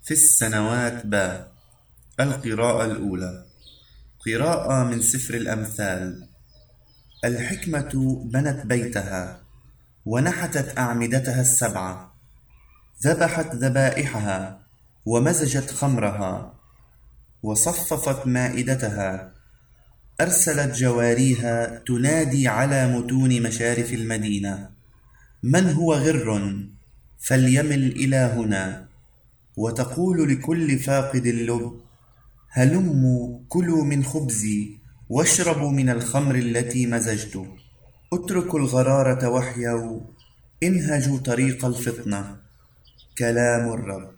في السنوات القراءة الأولى. قراءة من سفر الأمثال. الحكمة بنت بيتها، ونحتت أعمدتها السبعة، ذبحت ذبائحها، ومزجت خمرها، وصففت مائدتها، أرسلت جواريها تنادي على متون مشارف المدينة: من هو غر فليمل إلى هنا. وتقول لكل فاقد اللب: هلموا كلوا من خبزي واشربوا من الخمر التي مزجت. اتركوا الغرارة واحيوا، انهجوا طريق الفطنة. كلام الرب.